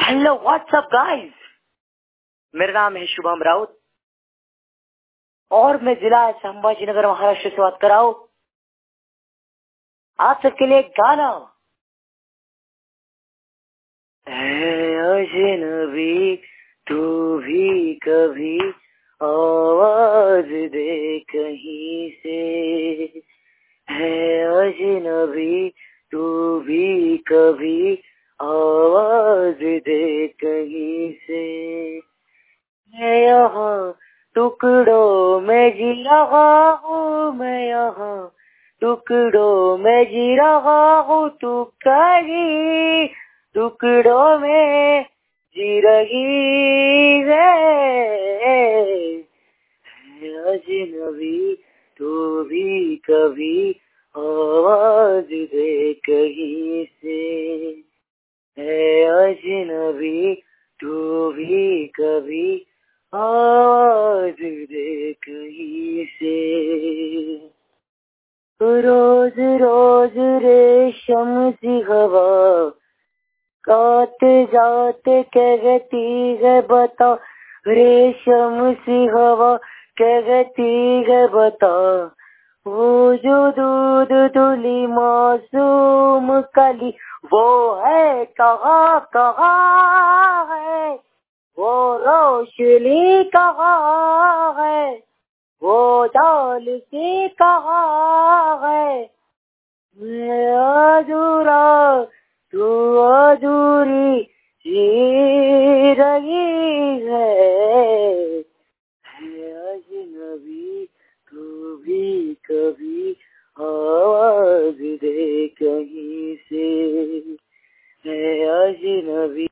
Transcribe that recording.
Hello what's up guys, मेरा नाम है शुभम राउत और मैं जिला संभाजीनगर महाराष्ट्र से बात कर रहा हूँ। आप सबके लिए एक गाना है। अजनबी तू भी कभी आवाज दे कहीं से, है अजनबी तू भी कभी आवाज दे कहीं से। मैं यहाँ टुकड़ों में जी रहा हूँ, मैं यहाँ टुकड़ों में जी रहा हूँ, तू कहीं टुकड़ों में जी रही है। अजनबी तू भी कभी आवाज दे कहीं से, है अजनबी तू भी कभी आवाज दे कहीं से। रोज रोज रेशम सी हवा आते जाते कहती है बता, रेशम सी हवा कहती है बता, वो जो दूध धुली मासूम कली वो है कहाँ कहाँ है, वो रोशनी कहाँ है, वो जाल सी कहाँ है। मैं अधूरा तू अधूरी जी रही है। अजनबी तू भी कभी आवाज दे कहीं से, है अजनबी।